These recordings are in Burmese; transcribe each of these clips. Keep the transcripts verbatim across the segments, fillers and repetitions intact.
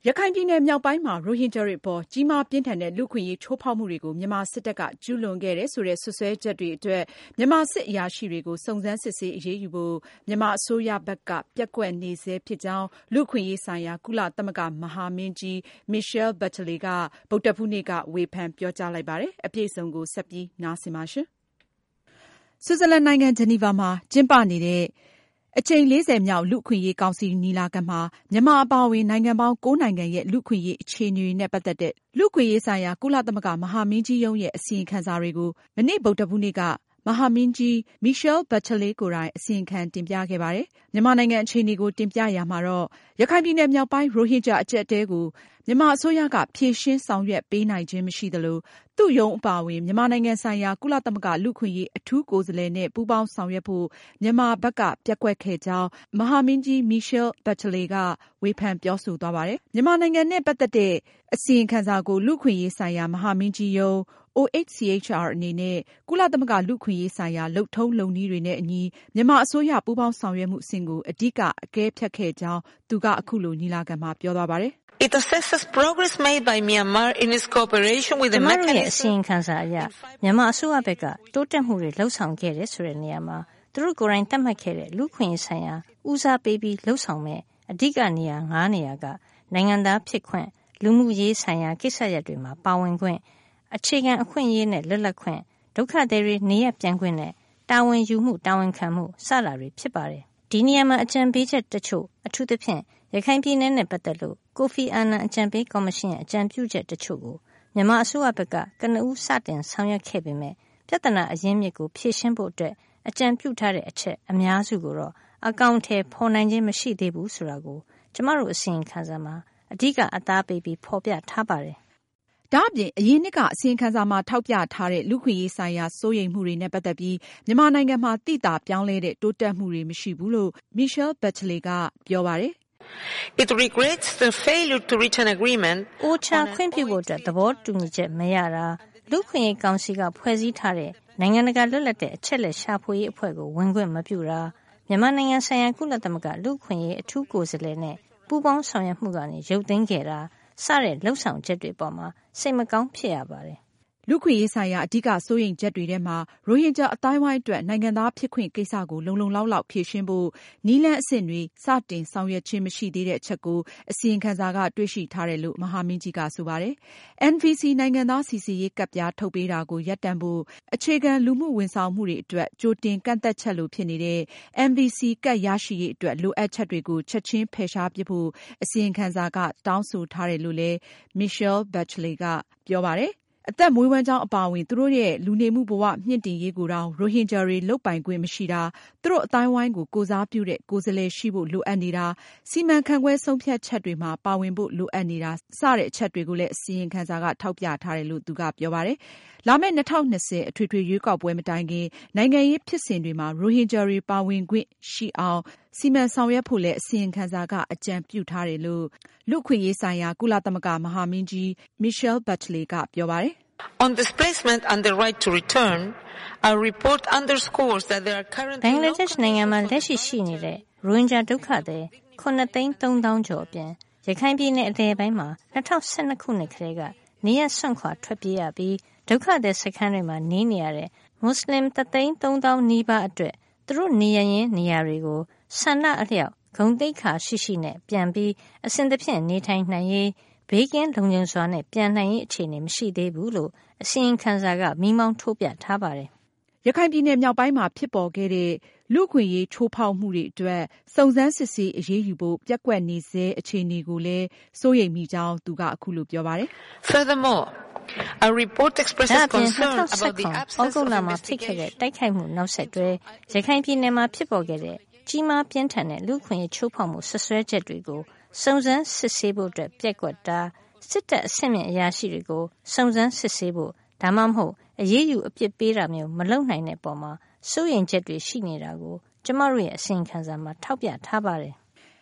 ရခိုင်ပြည်နယ်မြောက်ပိုင်းမှာရိုဟင်ဂျာတွေအပေါ်ကြီးမားပြင်းထန်တဲ့လူ့အခွင့်အရေးချိုးဖောက်မှုတွေကိုမြန်မာစစ်တပ်ကကျူးလွန်ခဲ့တယ်ဆိုတဲ့စွပ်စွဲချက်တွေအတွက်မြန်မာစစ်အရာရှိတွေကိုစုံစမ်းစစ်ဆေးအရေးယူဖို့မြန်မာအစိုးရဘက်ကပျက်ကွက်နေဆဲဖြစ်ကြောင်းလူ့အခွင့်အရေးဆိုင်ရာကုလသမဂ္ဂမဟာမင်းကြီး Michelle Bachelet ကဗုဒ္ဓဟူးနေ့ကဝေဖန်ပြောကြားလိုက်ပါတယ်။ အပြည့်အစုံကိုဆက်ပြီးနားဆင်ပါရှင်။ ဆွစ်ဇာလန်နိုင်ငံဂျနီဗာမှာကျင်းပနေတဲ့အကြိမ်လေးဆယ်မြောက်လူ့အခွင့်အရေးကောင်စီညီလာခံမှာမြန်မာအပါအဝင်နိုင်ငံပေါင်း၉နိုင်ငံရဲ့လူ့အခွင့်အရေးအခြေအနေတွေနဲ့ပတ်သက်တဲ့လူ့အခွင့်အရေးဆိုင်ရာကုလသမဂ္ဂမဟာမင်းကြီးရုံးရဲ့အစီရင်ခံစာတွေကိုမနေ့ဗုဒ္ဓဟူးနေ့ကမဟာမင်းကြီး Michelle Bachelet ကိုယ်တိုင်အစီရင်ခံတင်ပြခဲ့ပါတယ်။ မြန်မာနိုင်ငံအခြေအနေကိုတင်ပြရာမှာတော့ရခိုင်ပြည်နယ်မြောက်ပိုင်းရိုဟင်ဂျာအကျပ်အတည်းကိုမြန်မာအစိုးရကဖြေရှင်းဆောင်ရွက်ပေးနိုင်ခြင်းမရှိသလိုသူ့ရုံးအပါအဝင်မြန်မာနိုင်ငံဆိုင်ရာကုလသမဂ္ဂလူ့အခွင့်အရေးအထူးကိုယ်စားလှယ်နဲ့ပူးပေါင်းဆောင်ရွက်ဖို့မြန်မာဘက်ကပျက်ကွက်ခဲ့ကြောင်းမဟာမင်းကြီး Michelle Bachelet ကဝေဖန်ပြောဆိုသွားပါတယ်။ မြန်မာနိုင်ငံနဲ့ပတ်သက်တဲ့အစီရင်ခံစာကိုလူ့အခွင့်အရေးဆိုင်ရာမဟာမင်းကြီးရုံး အို အိတ်ချ် စီ အိတ်ချ် အာ အနေနဲ့ကုလသမဂ္ဂလူ့အခွင့်အရေးဆိုင်ရာလုပ်ထုံးလုပ်နည်းတွေနဲ့အညီမြန်မာအစိုးရပူးပေါင်းဆောင်ရွက်မှုအဆင့်ကိုအဓိကအကဲဖြတ်ခဲ့ကြောင်းသူကအခုလိုညီလာခံမှာပြောသွားပါတယ်။ It assesses progress made by Myanmar in its cooperation with the mechanism ရဲ့အစီရင်ခံစာအရမြန်မာအစိုးရဘက်ကတိုးတက်မှုတွေလှုပ်ဆောင်ခဲ့တယ်ဆိုတဲ့နေရာမှာသူတို့ကိုယ်တိုင်သတ်မှတ်ခဲ့တဲ့လူ့အခွင့်အရေးဆိုင်ရာဦးစားပေးပြီးလှုပ်ဆောင်မဲ့အဓိကနေရာငါးနေရာကနိုင်ငံသားဖြစ်ခွင့်လူမှုရေးဆိုင်ရာကိစ္စရပ်တွေမှာပါဝင်ခွင့်အခြေခံအခွင့်အရေးနဲ့လွတ်လပ်ခွင့်ဒုက္ခသည်တွေနေရပ်ပြန်ခွင့်နဲ့တာဝန်ယူမှုတာဝန်ခံမှုစတာတွေဖြစ်ပါတယ်ဒီနေရာမှာအကြံပေးချက်တချို့အထူးသဖြင့်ရခိုင်ပြည်နယ်နဲ့ပတ်သက်လို့ကိုဖီအာနန်အကြံပေးကော်မရှင်ရဲ့အကြံပြုချက်တချို့ကိုမြန်မာအစိုးရဘက်ကကနဦးစတင်ဆောင်ရွက်ခဲ့ပေမဲ့ပြဿနာအရင်းမြစ်ကိုဖြေရှင်းဖို့အတွက်အကြံပြုထားတဲ့အချက်အများစုကိုတော့အကောင့်ထဲဖော်နိုင်ခြင်းမရှိသေးဘူးဆိုတာကိုကျမတို့အစီရင်ခံစာမှာအဓိကအသားပေးပြီးဖော်ပြထားပါတယ်။ဒါအပြင်အရင်နှစ်ကအစီရင်ခံစာမှာထောက်ပြထားတဲ့လူ့အခွင့်အရေးဆိုင်ရာစိုးရိမ်မှုတွေနဲ့ပတ်သက်ပြီးမြန်မာနိုင်ငံမှာသိသာပြောင်းလဲတဲ့တိုးတက်မှုတွေမရှိဘူးလို့ Michelle Bachelet ကပြောပါတယ်။ It regrets the failure to reach an agreement အိုချာခွင့်ပြုဖို့အတွက်သဘောတူညီချက်မရတာလူ့အခွင့်အရေးကောင်စီကဖွဲ့စည်းထားတဲ့နိုင်ငံတကာလွတ်လပ်တဲ့အချက်လက်ရှာဖွေရေးအဖွဲ့ကိုဝင်ခွင့်မပြုတာမြန်မာနိုင်ငံဆိုင်ရာကုလသမဂ္ဂလူ့အခွင့်အရေးအထူးကိုယ်စားလှယ်နဲ့ပူးပေါင်းဆောင်ရွက်မှုကနေရုပ်သိမ်းခဲ့တာစတဲ့လှုပ်ဆောင်ချက်တွေပေါ်မှာစိတ်မကောင်းဖြစ်ရပါတယ်လူ့အခွင့်အရေးဆိုင်ရာအဓိကစိုးရိမ်ချက်တွေထဲမှာရိုဟင်ဂျာအသိုင်းအဝိုင်းအတွက်နိုင်ငံသားဖြစ်ခွင့်ကိစ္စကိုလုံလုံလောက်လောက်ဖြေရှင်းဖို့နည်းလမ်းအဆင့်တွေစတင်ဆောင်ရွက်ခြင်းမရှိသေးတဲ့အချက်ကိုအစီရင်ခံစာကတွေ့ရှိထားတယ်လို့မဟာမင်းကြီးကဆိုပါတယ်။ အန် ဗီ စီ နိုင်ငံသားစိစစ်ရေးကဒ်ပြားထုတ်ပေးတာကိုရပ်တန့်ဖို့အခြေခံလူမှုဝန်ဆောင်မှုတွေအတွက်ကြိုတင်ကန့်သက်ချက်လိုဖြစ်နေတဲ့ အန် ဗီ စီ ကဒ်ရရှိရေးအတွက်လိုအပ်ချက်တွေကိုချက်ချင်းဖယ်ရှားပစ်ဖို့အစီရင်ခံစာကတောင်းဆိုထားတယ်လို့လည်း Michelle Bachelet ကပြောပါတယ်။အသက်မွေးဝမ်းကြောင်းအပါအဝင်သူတို့ရဲ့လူနေမှုဘဝမြင့်တင်ရေးကိုတောင်ရိုဟင်ဂျာတွေလုပ်ပိုင်ခွင့်မရှိတာသူတို့အသိုင်းအဝိုင်းကိုကိုယ်စားပြုတဲ့ကိုယ်စားလှယ်ရှိဖို့လိုအပ်နေတာစီမံခန့်ခွဲဆုံးဖြတ်ချက်တွေမှာပါဝင်ဖို့လိုအပ်နေတာစတဲ့အချက်တွေကိုလည်းအစီရင်ခံစာကထောက်ပြထားတယ်လို့သူကပြောပါတယ်။လာမယ့်၂၀၂၀အထွေထွေရွေးကောက်ပွဲမတိုင်ခင်နိုင်ငံရေးဖြစ်စဉ်တွေမှာရိုဟင်ဂျာတွေပါဝင်ခွင့်ရှိအောင်စီမံဆောင်ရွက်ဖို့လည်းအစီရင်ခံစာကအကြံပြုထားတယ်လို့လူ့အခွင့်အရေးဆိုင်ရာကုလသမဂ္ဂမဟာမင်းကြီး Michelle Bachelet ကပြောပါတယ်။ On displacement and the right to return, our report underscores that there are currently ဘင်္ဂလားဒေ့ရှ်နိုင်ငံမှာလက်ရှိရှိနေတဲ့ရိုဟင်ဂျာဒုက္ခသည်ခုနှစ်သိန်းသုံးသောင်းကျော်အပြင်ရခိုင်ပြည်နယ်အလယ်ပိုင်းမှာ၂၀၁၂ခုနှစ်ကတည်းကနေရပ်စွန့်ခွာထွက်ပြေးရပြီးဒုက္ခသည်စခန်းတွေမှာနေနေရတဲ့မွတ်စလင်တသိန်းသုံးသောင်းနီးပါးအတွက်သူတို့နေရရင်နေရာတွေကိုဆန္ဒအလျောက်ဂုဏ်သိက္ခာရှိရှိနဲ့ပြန်ပြီးအစဉ်သဖြင့်နေထိုင်နိုင်ရေးဘေးကင်းလုံခြုံစွာနဲ့ပြန်နိုင်ရေးအခြေအနေမရှိသေးဘူးလို့အစီရင်ခံစာကမိမောင်းထိုးပြထားပါတယ်။ရခိုင်ပြည်နယ်မြောက်ပိုင်းမှာဖြစ်ပေါ်ခဲ့တဲ့လူ့အခွင့်အရေးချိုးဖောက်မှုတွေအတွက်စုံစမ်းစစ်ဆေးအရေးယူဖို့ပျက်ကွက်နေဆဲအခြေအနေကိုလည်းစိုးရိမ်မိကြောင်းသူကအခုလိုပြောပါတယ်။ Furthermore, our report expresses concern about the absence of ဩဂုတ်လမှာဖြစ်ခဲ့တဲ့တိုက်ခိုက်မှုနောက်ဆက်တွဲရခိုင်ပြည်နယ်မှာဖြစ်ပေါ်ခဲ့တဲ့ကြီးမားပြင်းထန်တဲ့လူ့အခွင့်အရေးချိုးဖောက်မှုဆွဆွဲချက်တွေကိုစုံစမ်းစစ်ဆေးဖို့အတွက်ပျက်ကွက်တာစစ်တပ်အဆင့်မြင့်အရာရှိတွေကိုစုံစမ်းစစ်ဆေးဖို့ဒါမှမဟုတ်အရေးယူအပြစ်ပေးတာမျိုးမလုပ်နိုင်တဲ့ပုံမှာစိုးရိမ်ချက်တွေရှိနေတာကိုကျမတို့ရဲ့အစီရင်ခံစာမှာထောက်ပြထားပါတယ်။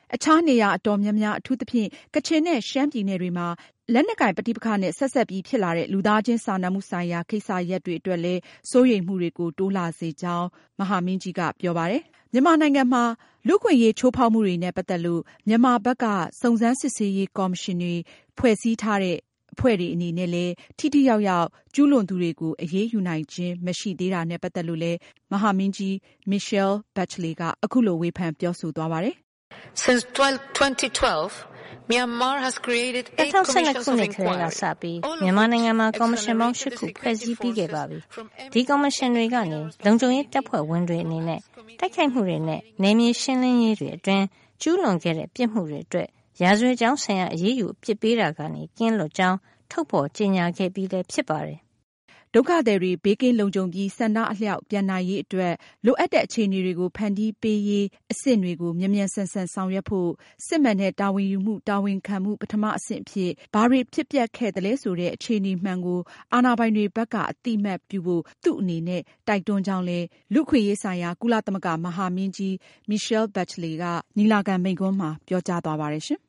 အခြားနေရာအတော်များများအထူးသဖြင့်ကချင်နဲ့ရှမ်းပြည်နယ်တွေမှာလက်နက်ကိုင်ပဋိပက္ခနဲ့ဆက်ဆက်ပြီးဖြစ်လာတဲ့လူသားချင်းစာနာမှုဆိုင်ရာကိစ္စရပ်တွေအတွက်လည်းစိုးရိမ်မှုတွေကိုတိုးလာစေကြောင်းမဟာမင်းကြီးကပြောပါတယ်။မြန်မာနိုင်ငံမှာလူ့အခွင့်အရေးချိုးဖောက်မှုတွေနဲ့ပတ်သက်လို့မြန်မာဘက်ကစုံစမ်းစစ်ဆေးရေးကော်မရှင်တွေဖွဲ့စည်းထားတဲ့အဖွဲ့တွေအနေနဲ့လည်းထိထိရောက်ရောက်ကျူးလွန်သူတွေကိုအရေးယူနိုင်ခြင်းမရှိသေးတာနဲ့ပတ်သက်လို့လည်းမဟာမင်းကြီး Michelle Bachelet ကအခုလိုဝေဖန်ပြောဆိုသွားပါတယ်။ Since twenty twelve, Myanmar has created eight commissions of inquiry. ကစပြီးမြန်မာနိုင်ငံမှာကော်မရှင်ပေါင်း၈ခုဖွဲ့စည်းပြီးခဲ့ပါပြီ။ဒီကော်မရှင်တွေကနေလုံခြုံရေးတပ်ဖွဲ့ဝင်တွေအနေနဲ့တိုက်ခိုက်မှုတွေနဲ့နယ်မြေရှင်းလင်းရေးတွေအတွင်းကျူးလွန်ခဲ့တဲ့ပြစ်မှုတွေအတွက်ရာဇဝတ်ကြောင်းဆိုင်ရာအရေးယူအပြစ်ပေးတာကနေကင်းလွတ်ကြောင်းထုတ်ဖော်ကြေညာခဲ့ပြီးလည်းဖြစ်ပါတယ်။ဒုက္ခသည်တွေဘေးကင်းလုံခြုံပြီးဆန္ဒအလျောက်ပြန်နိုင်ရေးအတွက်လိုအပ်တဲ့အခြေအနေတွေကိုဖန်တီးပေးရေးအဆင့်တွေကိုမြန်မြန်ဆန်ဆန်ဆောင်ရွက်ဖို့စစ်မှန်တဲ့တာဝန်ယူမှုတာဝန်ခံမှုပထမအဆင့်အဖြစ်ဘာတွေဖြစ်ပျက်ခဲ့သလဲဆိုတဲ့အခြေအနေမှန်ကိုအာဏာပိုင်တွေဘက်ကအတိမတ်ပြုဖို့သူ့အနေနဲ့တိုက်တွန်းကြောင်းလည်းလူ့အခွင့်အရေးဆိုင်ရာကုလသမဂ္ဂမဟာမင်းကြီး Michelle Bachelet ကညီလာခံမိန့်ခွန်းမှာပြောကြားသွားပါတယ်ရှင်။